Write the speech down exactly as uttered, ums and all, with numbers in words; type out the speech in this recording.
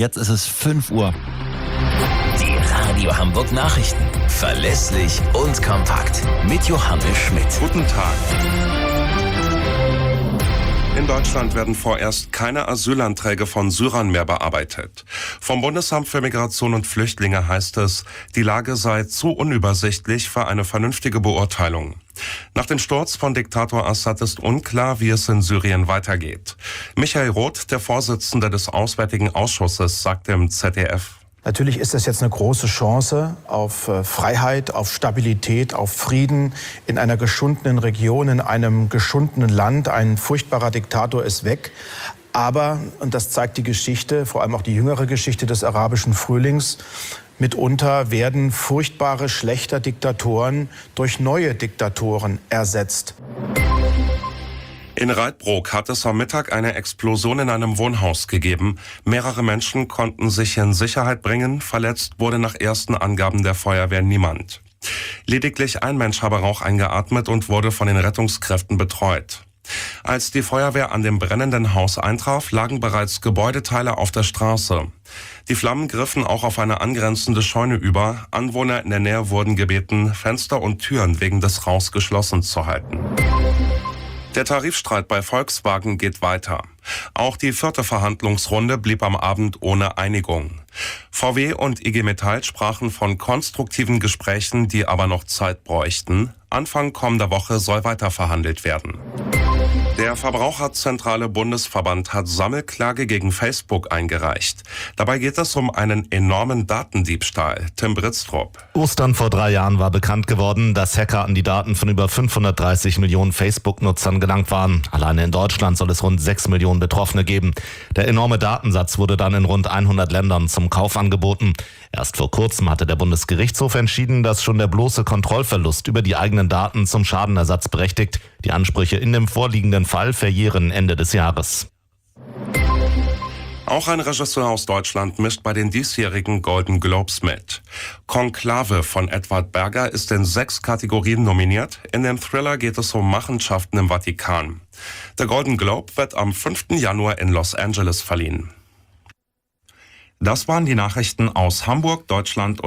jetzt ist es fünf Uhr. Die Radio Hamburg Nachrichten. Verlässlich und kompakt. Mit Johannes Schmidt. Guten Tag. In Deutschland werden vorerst keine Asylanträge von Syrern mehr bearbeitet. Vom Bundesamt für Migration und Flüchtlinge heißt es, die Lage sei zu unübersichtlich für eine vernünftige Beurteilung. Nach dem Sturz von Diktator Assad ist unklar, wie es in Syrien weitergeht. Michael Roth, der Vorsitzende des Auswärtigen Ausschusses, sagte im Z D F: Natürlich ist das jetzt eine große Chance auf Freiheit, auf Stabilität, auf Frieden in einer geschundenen Region, in einem geschundenen Land. Ein furchtbarer Diktator ist weg. Aber, und das zeigt die Geschichte, vor allem auch die jüngere Geschichte des arabischen Frühlings, mitunter werden furchtbare, schlechte Diktatoren durch neue Diktatoren ersetzt. In Reitbrook hat es am Mittag eine Explosion in einem Wohnhaus gegeben. Mehrere Menschen konnten sich in Sicherheit bringen. Verletzt wurde nach ersten Angaben der Feuerwehr niemand. Lediglich ein Mensch habe Rauch eingeatmet und wurde von den Rettungskräften betreut. Als die Feuerwehr an dem brennenden Haus eintraf, lagen bereits Gebäudeteile auf der Straße. Die Flammen griffen auch auf eine angrenzende Scheune über. Anwohner in der Nähe wurden gebeten, Fenster und Türen wegen des Rauchs geschlossen zu halten. Der Tarifstreit bei Volkswagen geht weiter. Auch die vierte Verhandlungsrunde blieb am Abend ohne Einigung. V W und I G Metall sprachen von konstruktiven Gesprächen, die aber noch Zeit bräuchten. Anfang kommender Woche soll weiter verhandelt werden. Der Verbraucherzentrale Bundesverband hat Sammelklage gegen Facebook eingereicht. Dabei geht es um einen enormen Datendiebstahl. Tim Britztrup. Ostern vor drei Jahren war bekannt geworden, dass Hacker an die Daten von über fünfhundertdreißig Millionen Facebook-Nutzern gelangt waren. Alleine in Deutschland soll es rund sechs Millionen Betroffene geben. Der enorme Datensatz wurde dann in rund hundert Ländern zum Kauf angeboten. Erst vor kurzem hatte der Bundesgerichtshof entschieden, dass schon der bloße Kontrollverlust über die eigenen Daten zum Schadenersatz berechtigt. Die Ansprüche in dem vorliegenden Fall verjähren Ende des Jahres. Auch ein Regisseur aus Deutschland mischt bei den diesjährigen Golden Globes mit. Konklave von Edward Berger ist in sechs Kategorien nominiert. In dem Thriller geht es um Machenschaften im Vatikan. Der Golden Globe wird am fünften Januar in Los Angeles verliehen. Das waren die Nachrichten aus Hamburg, Deutschland und